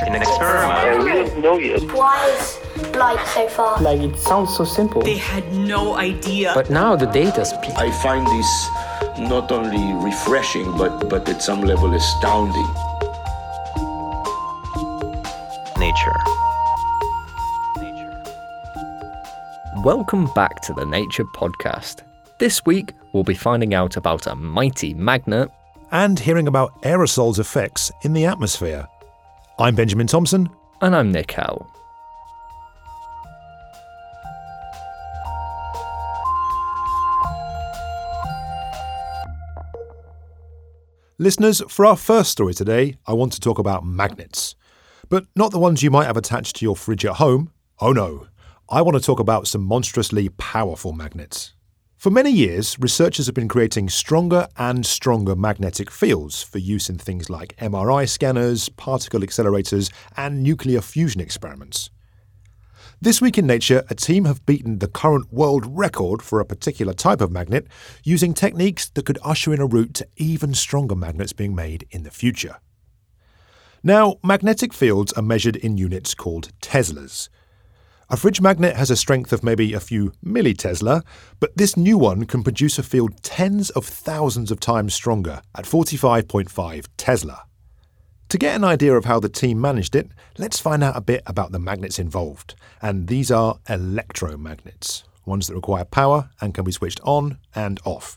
in an experiment. We don't know yet. Why is light so far? Like, it sounds so simple. They had no idea. But now the data speaks. I find this not only refreshing, but at some level astounding. Nature. Welcome back to the Nature Podcast. This week, we'll be finding out about a mighty magnet and hearing about aerosols' effects in the atmosphere. I'm Benjamin Thompson. And I'm Nick Howell. Listeners, for our first story today, I want to talk about magnets. But not the ones you might have attached to your fridge at home. Oh no. I want to talk about some monstrously powerful magnets. For many years, researchers have been creating stronger and stronger magnetic fields for use in things like MRI scanners, particle accelerators, and nuclear fusion experiments. This week in Nature, a team have beaten the current world record for a particular type of magnet using techniques that could usher in a route to even stronger magnets being made in the future. Now, magnetic fields are measured in units called teslas. A fridge magnet has a strength of maybe a few millitesla, but this new one can produce a field tens of thousands of times stronger at 45.5 Tesla. To get an idea of how the team managed it, let's find out a bit about the magnets involved. And these are electromagnets, ones that require power and can be switched on and off.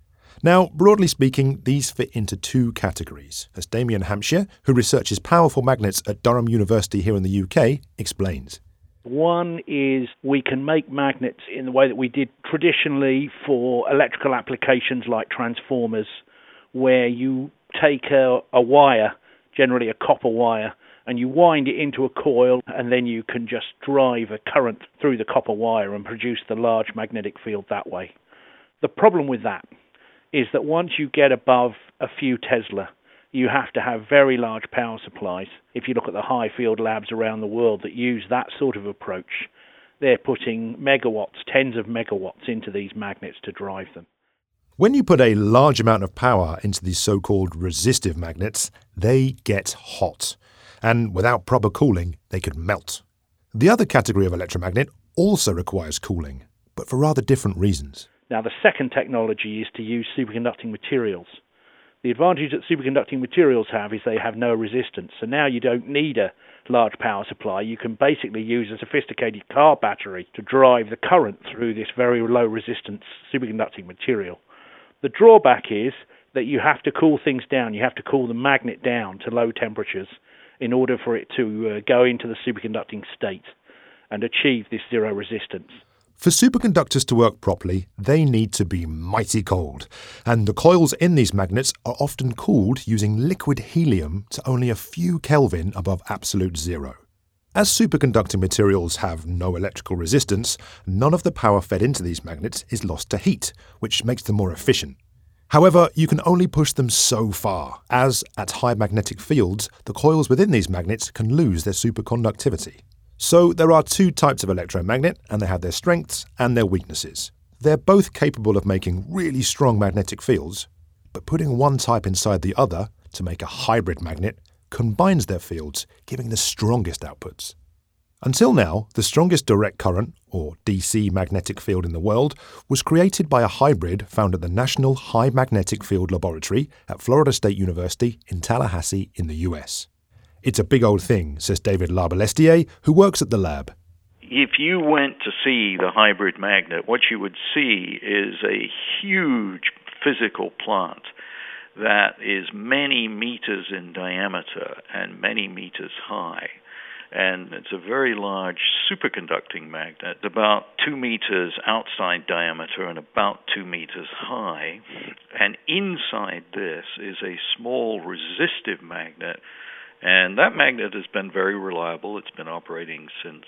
Now, broadly speaking, these fit into two categories, as Damien Hampshire, who researches powerful magnets at Durham University here in the UK, explains. One is we can make magnets in the way that we did traditionally for electrical applications like transformers, where you take a wire, generally a copper wire, and you wind it into a coil, and then you can just drive a current through the copper wire and produce the large magnetic field that way. The problem with that is that once you get above a few Tesla, you have to have very large power supplies. If you look at the high field labs around the world that use that sort of approach, they're putting megawatts, tens of megawatts into these magnets to drive them. When you put a large amount of power into these so-called resistive magnets, they get hot. And without proper cooling, they could melt. The other category of electromagnet also requires cooling, but for rather different reasons. Now, the second technology is to use superconducting materials. The advantage that superconducting materials have is they have no resistance. So now you don't need a large power supply. You can basically use a sophisticated car battery to drive the current through this very low resistance superconducting material. The drawback is that you have to cool things down. You have to cool the magnet down to low temperatures in order for it to go into the superconducting state and achieve this zero resistance. For superconductors to work properly, they need to be mighty cold, and the coils in these magnets are often cooled using liquid helium to only a few Kelvin above absolute zero. As superconducting materials have no electrical resistance, none of the power fed into these magnets is lost to heat, which makes them more efficient. However, you can only push them so far, as at high magnetic fields, the coils within these magnets can lose their superconductivity. So there are two types of electromagnet, and they have their strengths and their weaknesses. They're both capable of making really strong magnetic fields, but putting one type inside the other to make a hybrid magnet combines their fields, giving the strongest outputs. Until now, the strongest direct current, or DC magnetic field in the world, was created by a hybrid found at the National High Magnetic Field Laboratory at Florida State University in Tallahassee in the US. It's a big old thing, says David Labalestier, who works at the lab. If you went to see the hybrid magnet, what you would see is a huge physical plant that is many meters in diameter and many meters high. And it's a very large superconducting magnet, about 2 meters outside diameter and about 2 meters high. And inside this is a small resistive magnet. And that magnet has been very reliable. It's been operating since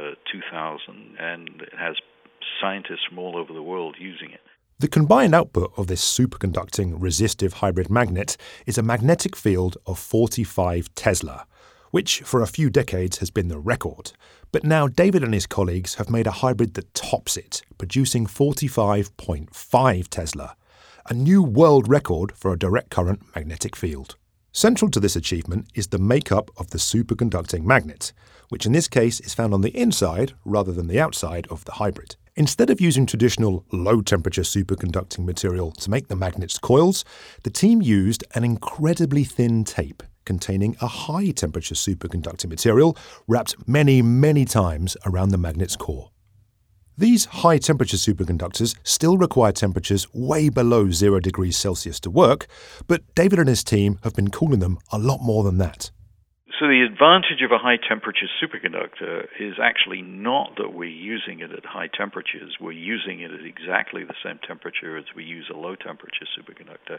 2000, and it has scientists from all over the world using it. The combined output of this superconducting resistive hybrid magnet is a magnetic field of 45 Tesla, which for a few decades has been the record. But now David and his colleagues have made a hybrid that tops it, producing 45.5 Tesla, a new world record for a direct current magnetic field. Central to this achievement is the makeup of the superconducting magnet, which in this case is found on the inside rather than the outside of the hybrid. Instead of using traditional low-temperature superconducting material to make the magnet's coils, the team used an incredibly thin tape containing a high-temperature superconducting material wrapped many, many times around the magnet's core. These high-temperature superconductors still require temperatures way below 0 degrees Celsius to work, but David and his team have been cooling them a lot more than that. So the advantage of a high-temperature superconductor is actually not that we're using it at high temperatures. We're using it at exactly the same temperature as we use a low-temperature superconductor.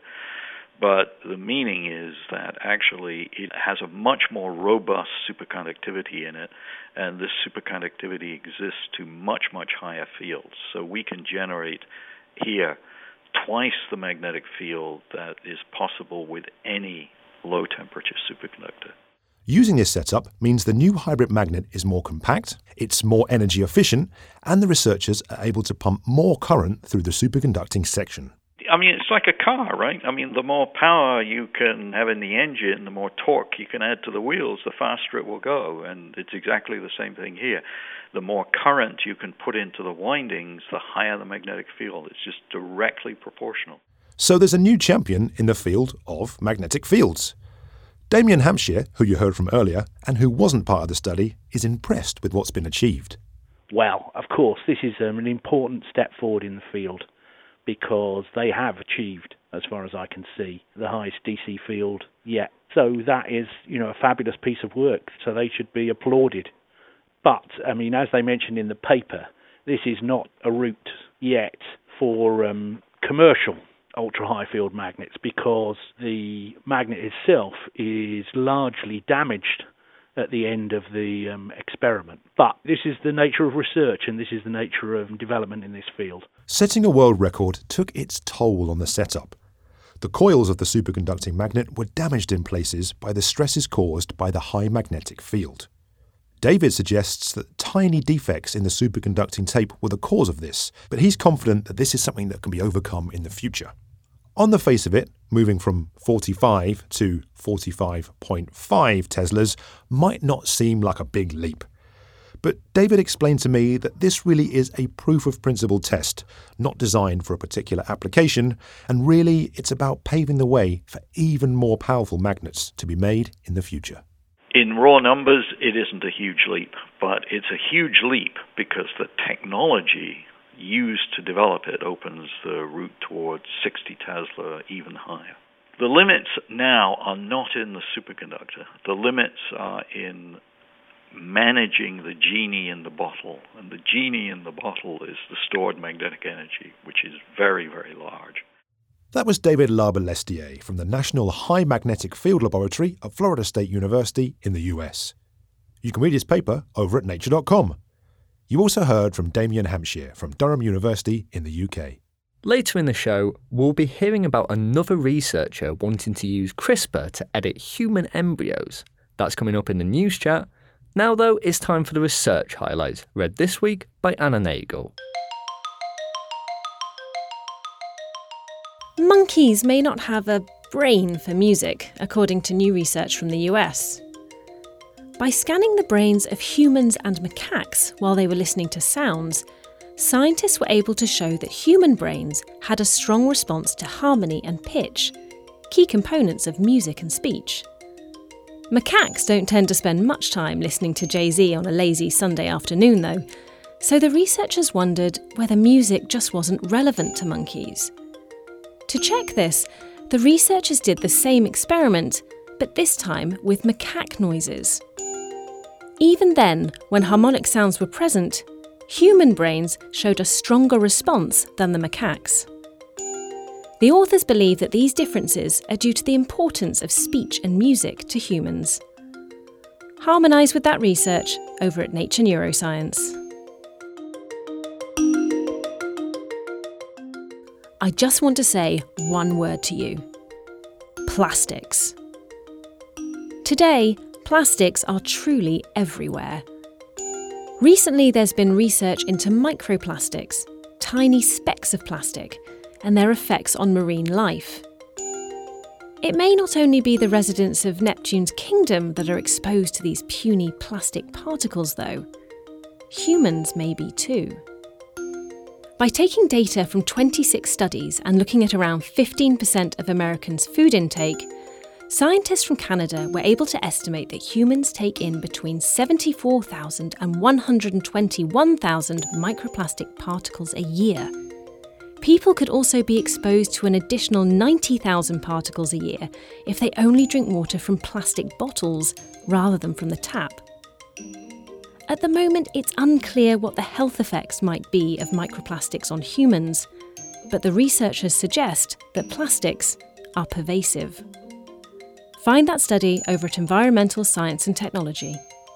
But the meaning is that actually it has a much more robust superconductivity in it, and this superconductivity exists to much, much higher fields. So we can generate here twice the magnetic field that is possible with any low-temperature superconductor. Using this setup means the new hybrid magnet is more compact, it's more energy efficient, and the researchers are able to pump more current through the superconducting section. I mean, it's like a car, right? I mean, the more power you can have in the engine, the more torque you can add to the wheels, the faster it will go. And it's exactly the same thing here. The more current you can put into the windings, the higher the magnetic field. It's just directly proportional. So there's a new champion in the field of magnetic fields. Damien Hampshire, who you heard from earlier, and who wasn't part of the study, is impressed with what's been achieved. Well, of course, this is an important step forward in the field, because they have achieved, as far as I can see, the highest DC field yet. So that is, a fabulous piece of work, so they should be applauded. But, I mean, as they mentioned in the paper, this is not a route yet for commercial ultra-high field magnets, because the magnet itself is largely damaged at the end of the experiment. But this is the nature of research, and this is the nature of development in this field. Setting a world record took its toll on the setup. The coils of the superconducting magnet were damaged in places by the stresses caused by the high magnetic field. David suggests that tiny defects in the superconducting tape were the cause of this, but he's confident that this is something that can be overcome in the future. On the face of it, moving from 45 to 45.5 Teslas might not seem like a big leap. But David explained to me that this really is a proof of principle test, not designed for a particular application, and really it's about paving the way for even more powerful magnets to be made in the future. In raw numbers, it isn't a huge leap, but it's a huge leap because the technology used to develop it opens the route towards 60 Tesla, even higher. The limits now are not in the superconductor. The limits are in managing the genie in the bottle. And the genie in the bottle is the stored magnetic energy, which is very, very large. That was David Labalestier from the National High Magnetic Field Laboratory at Florida State University in the US. You can read his paper over at nature.com. You also heard from Damien Hampshire from Durham University in the UK. Later in the show, we'll be hearing about another researcher wanting to use CRISPR to edit human embryos. That's coming up in the news chat. Now, though, it's time for the research highlights, read this week by Anna Nagel. Monkeys may not have a brain for music, according to new research from the US. By scanning the brains of humans and macaques while they were listening to sounds, scientists were able to show that human brains had a strong response to harmony and pitch, key components of music and speech. Macaques don't tend to spend much time listening to Jay-Z on a lazy Sunday afternoon, though, so the researchers wondered whether music just wasn't relevant to monkeys. To check this, the researchers did the same experiment, but this time with macaque noises. Even then, when harmonic sounds were present, human brains showed a stronger response than the macaques. The authors believe that these differences are due to the importance of speech and music to humans. Harmonise with that research over at Nature Neuroscience. I just want to say one word to you. Plastics. Today, plastics are truly everywhere. Recently, there's been research into microplastics, tiny specks of plastic, and their effects on marine life. It may not only be the residents of Neptune's kingdom that are exposed to these puny plastic particles, though. Humans may be too. By taking data from 26 studies and looking at around 15% of Americans' food intake, scientists from Canada were able to estimate that humans take in between 74,000 and 121,000 microplastic particles a year. People could also be exposed to an additional 90,000 particles a year if they only drink water from plastic bottles rather than from the tap. At the moment, it's unclear what the health effects might be of microplastics on humans, but the researchers suggest that plastics are pervasive. Find that study over at Environmental Science and Technology.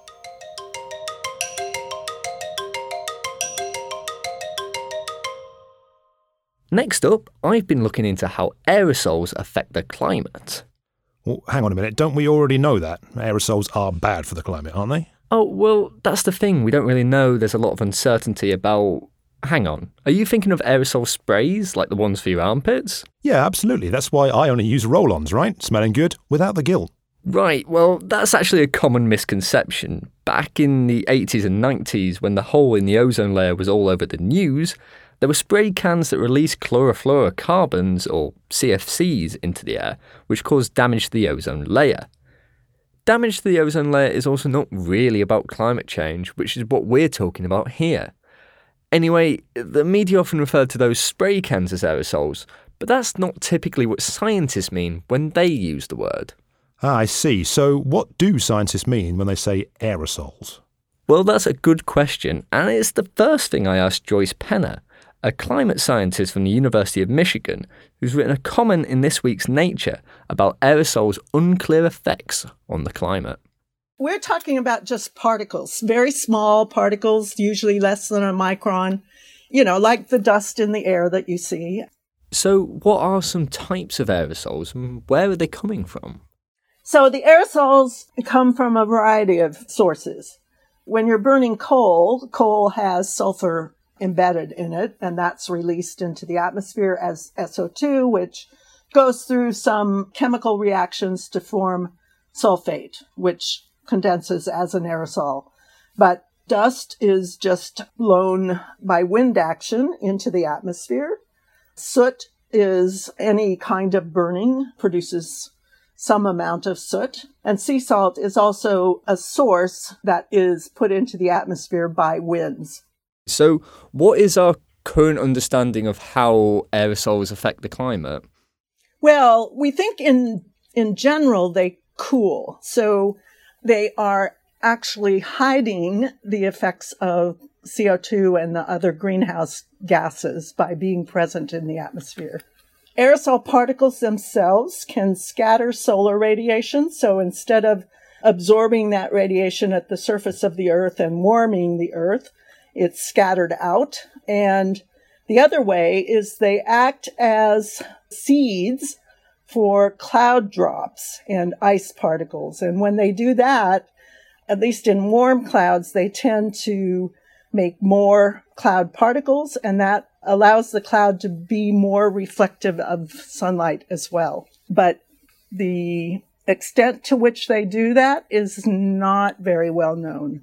Next up, I've been looking into how aerosols affect the climate. Well, hang on a minute. Don't we already know that? Aerosols are bad for the climate, aren't they? Oh, well, that's the thing. We don't really know. There's a lot of uncertainty about... Hang on. Are you thinking of aerosol sprays, like the ones for your armpits? Yeah, absolutely. That's why I only use roll-ons, right? Smelling good, without the gill. Right, well, that's actually a common misconception. Back in the 80s and 90s, when the hole in the ozone layer was all over the news, there were spray cans that released chlorofluorocarbons, or CFCs, into the air, which caused damage to the ozone layer. Damage to the ozone layer is also not really about climate change, which is what we're talking about here. Anyway, the media often refer to those spray cans as aerosols, but that's not typically what scientists mean when they use the word. Ah, I see. So what do scientists mean when they say aerosols? Well, that's a good question, and it's the first thing I asked Joyce Penner, a climate scientist from the University of Michigan, who's written a comment in this week's Nature about aerosols' unclear effects on the climate. We're talking about just particles, very small particles, usually less than a micron, like the dust in the air that you see. So what are some types of aerosols and where are they coming from? So the aerosols come from a variety of sources. When you're burning coal has sulfur embedded in it, and that's released into the atmosphere as SO2, which goes through some chemical reactions to form sulfate, which condenses as an aerosol. But dust is just blown by wind action into the atmosphere. Soot is any kind of burning, produces some amount of soot. And sea salt is also a source that is put into the atmosphere by winds. So what is our current understanding of how aerosols affect the climate? Well, we think in general they cool. So they are actually hiding the effects of CO2 and the other greenhouse gases by being present in the atmosphere. Aerosol particles themselves can scatter solar radiation. So instead of absorbing that radiation at the surface of the Earth and warming the Earth, it's scattered out. And the other way is they act as seeds for cloud drops and ice particles. And when they do that, at least in warm clouds, they tend to make more cloud particles, and that allows the cloud to be more reflective of sunlight as well. But the extent to which they do that is not very well known.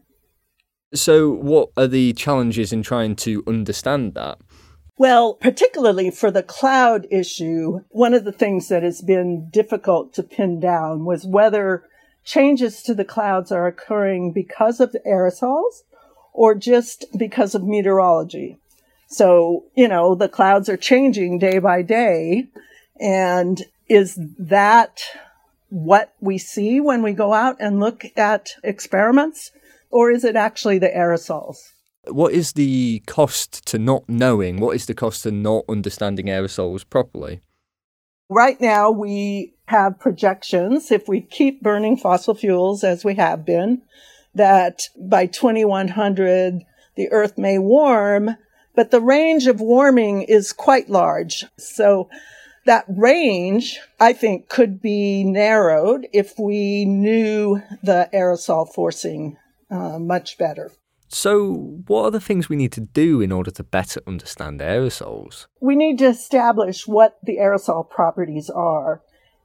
So what are the challenges in trying to understand that? Well, particularly for the cloud issue, one of the things that has been difficult to pin down was whether changes to the clouds are occurring because of the aerosols or just because of meteorology. So, the clouds are changing day by day. And is that what we see when we go out and look at experiments? Or is it actually the aerosols? What is the cost to not knowing? What is the cost to not understanding aerosols properly? Right now, we have projections, if we keep burning fossil fuels as we have been, that by 2100, the Earth may warm, but the range of warming is quite large. So that range, I think, could be narrowed if we knew the aerosol forcing much better. So what are the things we need to do in order to better understand aerosols? We need to establish what the aerosol properties are.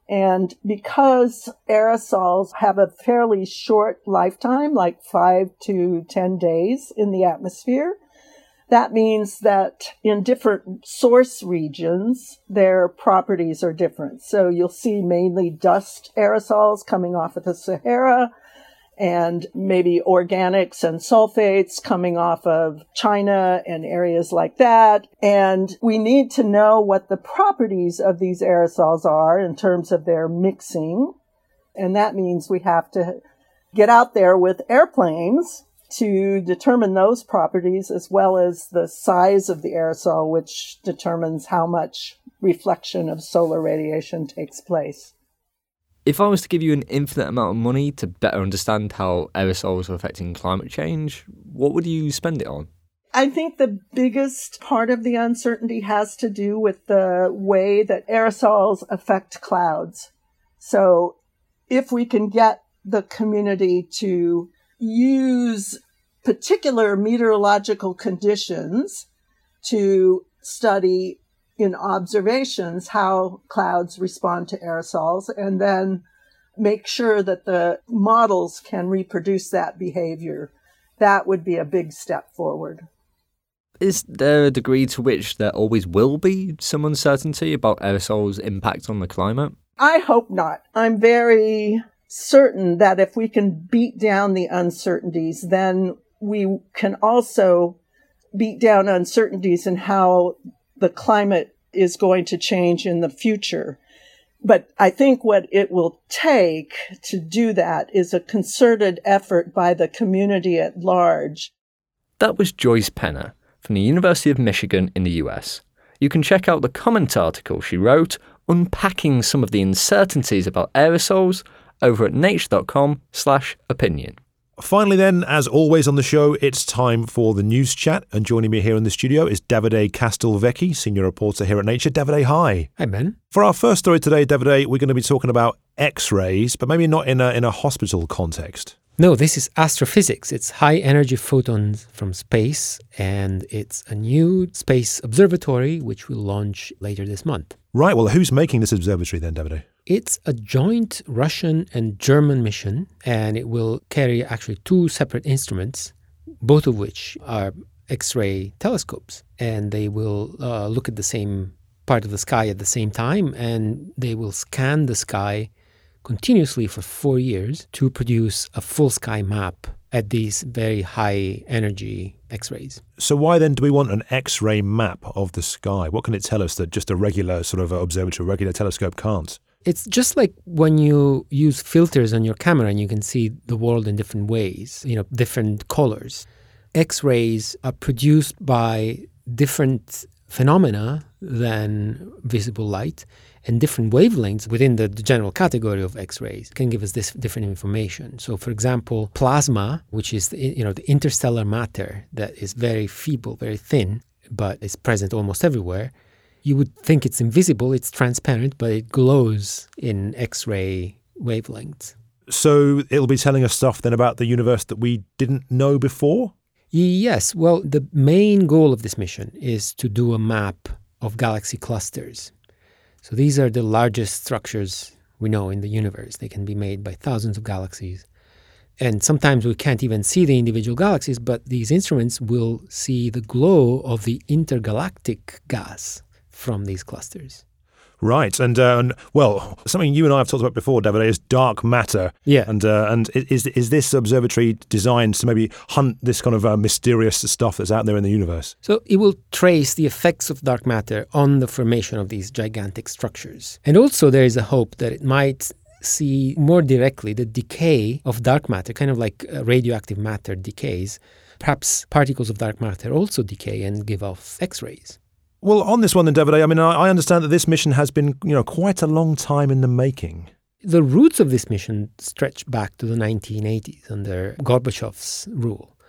And because aerosols have a fairly short lifetime, like 5 to 10 days in the atmosphere, that means that in different source regions, their properties are different. So you'll see mainly dust aerosols coming off of the Sahara, and maybe organics and sulfates coming off of China and areas like that. And we need to know what the properties of these aerosols are in terms of their mixing. And that means we have to get out there with airplanes to determine those properties, as well as the size of the aerosol, which determines how much reflection of solar radiation takes place. If I was to give you an infinite amount of money to better understand how aerosols are affecting climate change, what would you spend it on? I think the biggest part of the uncertainty has to do with the way that aerosols affect clouds. So if we can get the community to use particular meteorological conditions to study in observations how clouds respond to aerosols, and then make sure that the models can reproduce that behavior, that would be a big step forward. Is there a degree to which there always will be some uncertainty about aerosols' impact on the climate? I hope not. I'm very certain that if we can beat down the uncertainties, then we can also beat down uncertainties in how the climate is going to change in the future. But I think what it will take to do that is a concerted effort by the community at large. That was Joyce Penner from the University of Michigan in the US. You can check out the comment article she wrote unpacking some of the uncertainties about aerosols over at nature.com/opinion. Finally then, as always on the show, it's time for the news chat. And joining me here in the studio is Davide Castelvecchi, senior reporter here at Nature. Davide, hi. Hi, Ben. For our first story today, Davide, we're going to be talking about X-rays, but maybe not in a hospital context. No, this is astrophysics. It's high-energy photons from space, and it's a new space observatory which will launch later this month. Right. Well, who's making this observatory then, Davide? It's a joint Russian and German mission, and it will carry actually two separate instruments, both of which are X-ray telescopes. And they will look at the same part of the sky at the same time, and they will scan the sky continuously for 4 years to produce a full sky map at these very high energy X-rays. So why then do we want an X-ray map of the sky? What can it tell us that just a regular sort of observatory, a regular telescope can't? It's just like when you use filters on your camera and you can see the world in different ways, different colors. X-rays are produced by different phenomena than visible light, and different wavelengths within the general category of X-rays can give us this different information. So, for example, plasma, which is the interstellar matter that is very feeble, very thin, but is present almost everywhere. You would think it's invisible, it's transparent, but it glows in X-ray wavelengths. So it'll be telling us stuff then about the universe that we didn't know before? Yes. Well, the main goal of this mission is to do a map of galaxy clusters. So these are the largest structures we know in the universe. They can be made by thousands of galaxies. And sometimes we can't even see the individual galaxies, but these instruments will see the glow of the intergalactic gas from these clusters. Right. And well, something you and I have talked about before, Davide, is dark matter. Yeah. And is this observatory designed to maybe hunt this kind of mysterious stuff that's out there in the universe? So it will trace the effects of dark matter on the formation of these gigantic structures. And also there is a hope that it might see more directly the decay of dark matter, kind of like radioactive matter decays. Perhaps particles of dark matter also decay and give off X-rays. Well, on this one then, Davide, I mean, I understand that this mission has been, quite a long time in the making. The roots of this mission stretch back to the 1980s under Gorbachev's rule.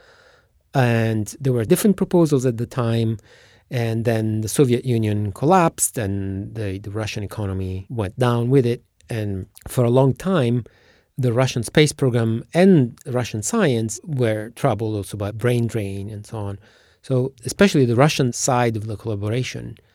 And there were different proposals at the time, and then the Soviet Union collapsed and the Russian economy went down with it. And for a long time, the Russian space program and Russian science were troubled also by brain drain and so on. So especially the Russian side of the collaboration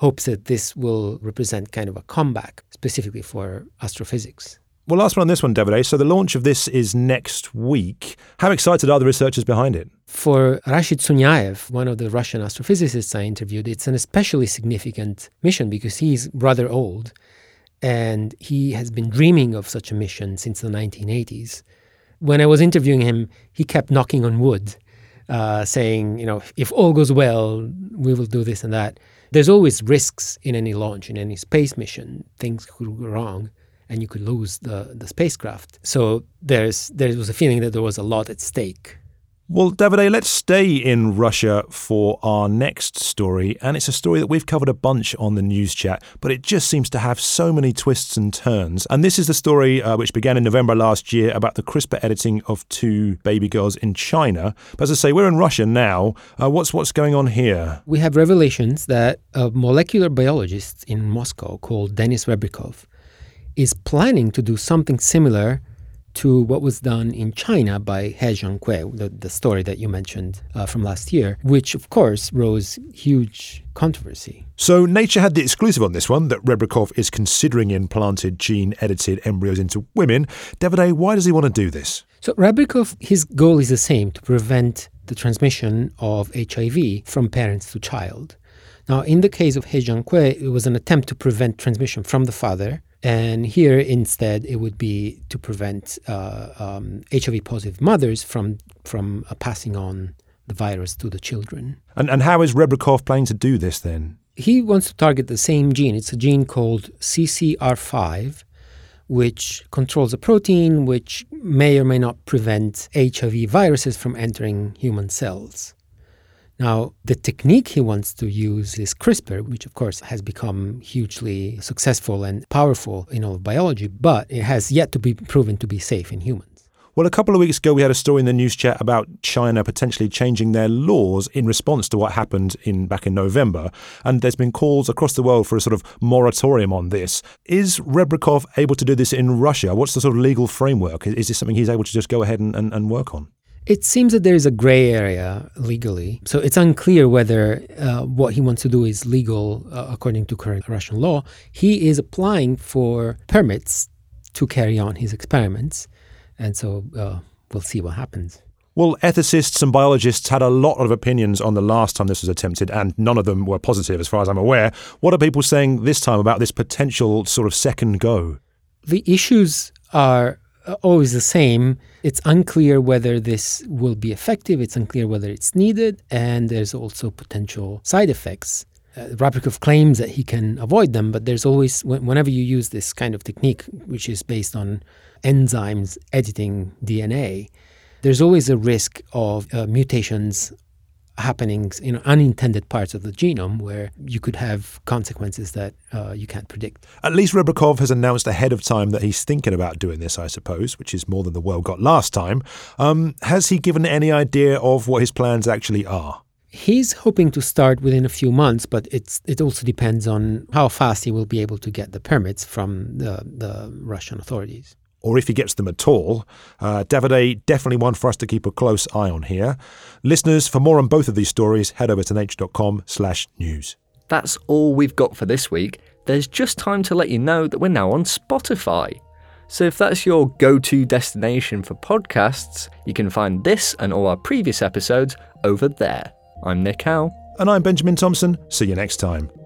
hopes that this will represent kind of a comeback specifically for astrophysics. Well, last one on this one, Davide. So the launch of this is next week. How excited are the researchers behind it? For Rashid Sunyaev, one of the Russian astrophysicists I interviewed, it's an especially significant mission because he's rather old and he has been dreaming of such a mission since the 1980s. When I was interviewing him, he kept knocking on wood, saying, if all goes well, we will do this and that. There's always risks in any launch, in any space mission. Things could go wrong and you could lose the spacecraft. So there was a feeling that there was a lot at stake. Well, Davide, let's stay in Russia for our next story. And it's a story that we've covered a bunch on the news chat, but it just seems to have so many twists and turns. And this is the story which began in November last year about the CRISPR editing of 2 baby girls in China. But as I say, we're in Russia now. What's going on here? We have revelations that a molecular biologist in Moscow called Denis Rebrikov is planning to do something similar to what was done in China by He Jiankui, the story that you mentioned from last year, which, of course, rose huge controversy. So Nature had the exclusive on this one, that Rebrikov is considering implanted gene-edited embryos into women. Davide, why does he want to do this? So Rebrikov, his goal is the same, to prevent the transmission of HIV from parents to child. Now, in the case of He Jiankui, it was an attempt to prevent transmission from the father. And here, instead, it would be to prevent HIV-positive mothers from passing on the virus to the children. And how is Rebrikov planning to do this, then? He wants to target the same gene. It's a gene called CCR5, which controls a protein which may or may not prevent HIV viruses from entering human cells. Now, the technique he wants to use is CRISPR, which of course has become hugely successful and powerful in all of biology, but it has yet to be proven to be safe in humans. Well, a couple of weeks ago, we had a story in the news chat about China potentially changing their laws in response to what happened back in November. And there's been calls across the world for a sort of moratorium on this. Is Rebrikov able to do this in Russia? What's the sort of legal framework? Is this something he's able to just go ahead and work on? It seems that there is a gray area legally. So it's unclear whether what he wants to do is legal according to current Russian law. He is applying for permits to carry on his experiments. And so we'll see what happens. Well, ethicists and biologists had a lot of opinions on the last time this was attempted, and none of them were positive as far as I'm aware. What are people saying this time about this potential sort of second go? The issues are always the same. It's unclear whether this will be effective. It's unclear whether it's needed. And there's also potential side effects. Rebrikov claims that he can avoid them, but there's always, whenever you use this kind of technique, which is based on enzymes editing DNA, there's always a risk of mutations happening in unintended parts of the genome where you could have consequences that you can't predict. At least Rebrikov has announced ahead of time that he's thinking about doing this, I suppose, which is more than the world got last time. Has he given any idea of what his plans actually are? He's hoping to start within a few months, but it also depends on how fast he will be able to get the permits from the Russian authorities. Or if he gets them at all. Davide, definitely one for us to keep a close eye on here. Listeners, for more on both of these stories, head over to nature.com/news. That's all we've got for this week. There's just time to let you know that we're now on Spotify. So if that's your go-to destination for podcasts, you can find this and all our previous episodes over there. I'm Nick Howe. And I'm Benjamin Thompson. See you next time.